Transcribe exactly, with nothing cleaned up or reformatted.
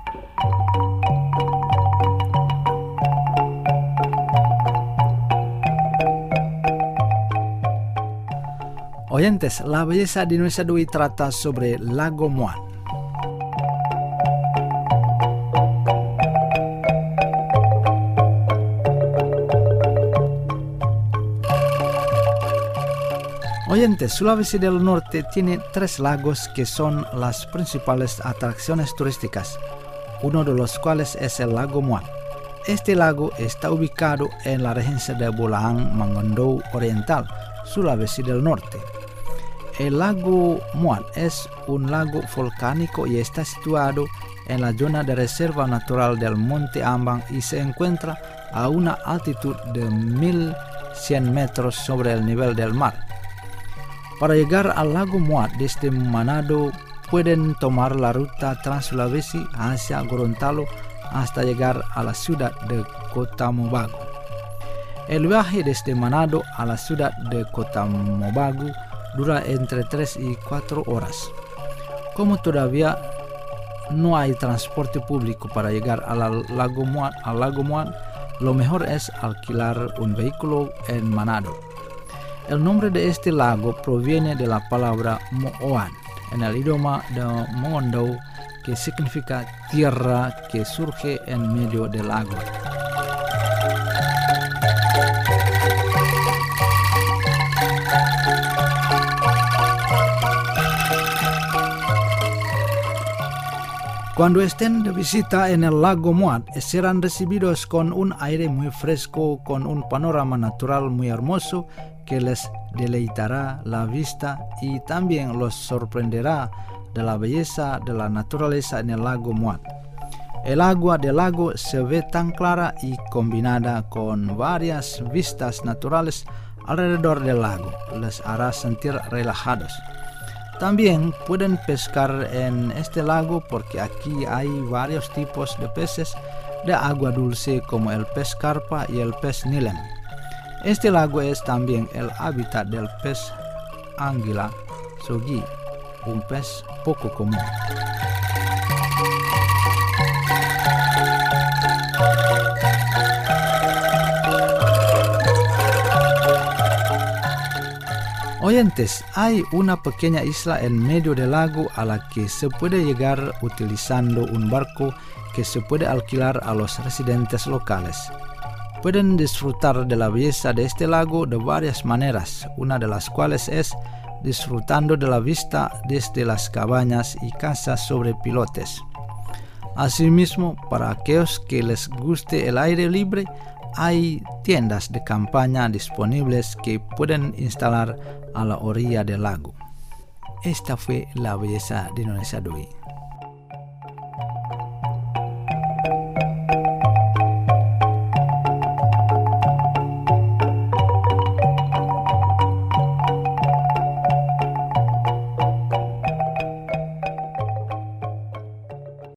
Oyentes, la belleza de Indonesia de hoy trata sobre Lago Muan. Oyentes, Sulawesi del Norte tiene tres lagos que son las principales atracciones turísticas, uno de los cuales es el Lago Muan. Este lago está ubicado en la región de Bolaang Mongondo Oriental, Sulawesi del Norte. El lago Muan es un lago volcánico y está situado en la zona de reserva natural del Monte Ambang y se encuentra a una altitud de mil cien metros sobre el nivel del mar. Para llegar al lago Muan desde Manado pueden tomar la ruta Trans-Sulawesi hacia Gorontalo hasta llegar a la ciudad de Kota Mobagu. El viaje desde Manado a la ciudad de Kota Mobagu dura entre tres y cuatro horas. Como todavía no hay transporte público para llegar al lago Muan, al lago Muan, lo mejor es alquilar un vehículo en Manado. El nombre de este lago proviene de la palabra Mo'oan en el idioma de Mongondo, que significa tierra que surge en medio del agua. Cuando estén de visita en el lago Muan, serán recibidos con un aire muy fresco, con un panorama natural muy hermoso que les deleitará la vista y también los sorprenderá de la belleza de la naturaleza en el lago Muan. El agua del lago se ve tan clara y combinada con varias vistas naturales alrededor del lago, les hará sentir relajados. También pueden pescar en este lago porque aquí hay varios tipos de peces de agua dulce como el pez carpa y el pez nilem. Este lago es también el hábitat del pez anguila sogi, un pez poco común. Oyentes, hay una pequeña isla en medio del lago a la que se puede llegar utilizando un barco que se puede alquilar a los residentes locales. Pueden disfrutar de la belleza de este lago de varias maneras, una de las cuales es disfrutando de la vista desde las cabañas y casas sobre pilotes. Asimismo, para aquellos que les guste el aire libre, hay tiendas de campaña disponibles que pueden instalar a la orilla del lago. Esta fue la belleza de Indonesia de hoy.